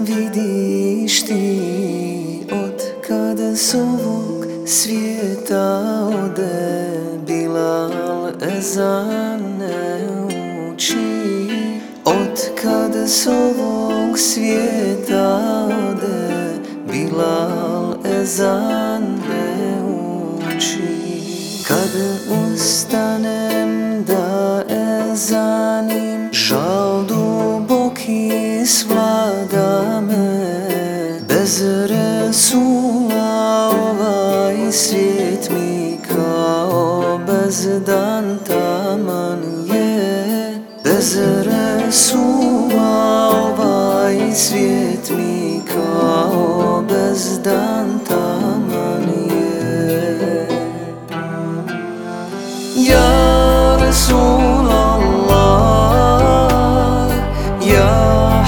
vidiš ti od kada s ovog svijeta ode, Bilal ezan ne uči. Od kada s ovog svijeta ode, Bilal ezan ne uči. Kad ustanem da ezanim, žal duboki svlada me. Bez Resula ovaj svijet mi kao bez dan taman je. Bez Resula ovaj svijet mi kao bez dan taman je. Ya Rasulallah, ya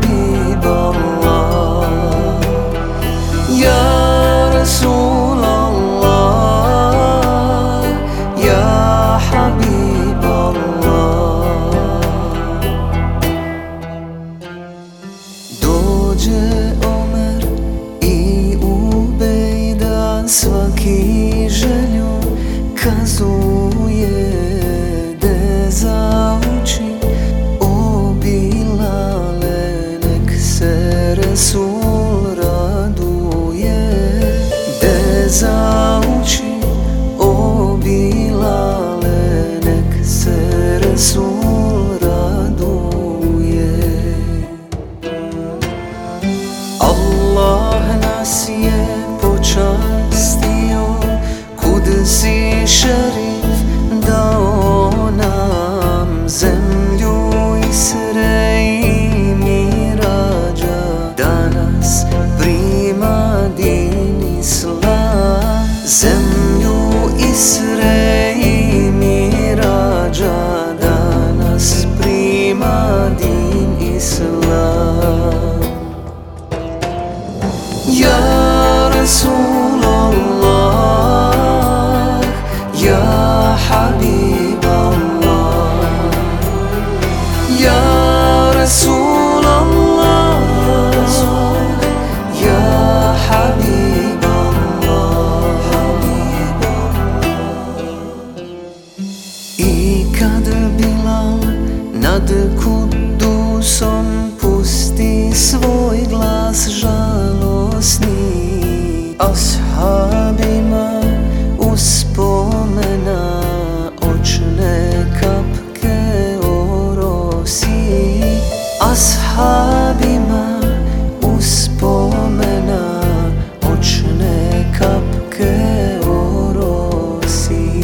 Habiballah, ya Rasulallah, ya Habiballah. Dođe Omer i Ubejda, svaki želju kazuje, de zauči o Bilale, nek se Resul raduje. De zauči o Bilale, nek se Resul raduje. Allah nas je počastio, Kudsi šerif dao nam zemlju Isre i Mirađa, danas prima din Islam. Zemlju Isre i Mirađa, danas prima din Islam. Ya Rasulallah, ya Habiballah, ya Rasulallah, ya Habiballah. I kad Bilal nad Kudusom pusti svoj glas žalosni, ashabima uspomena očne kapke orosi. Ashabima uspomena očne kapke orosi.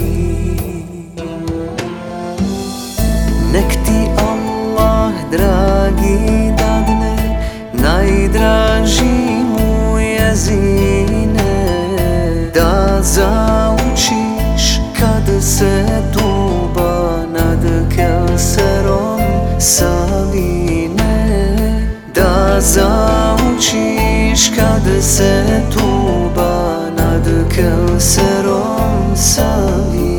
Nek ti Allah dragi dadne najdraži mu jezine, da zaučiš kad se tuba nad Kevserom savine. Da zaučiš kad se tuba nad Kevserom savine.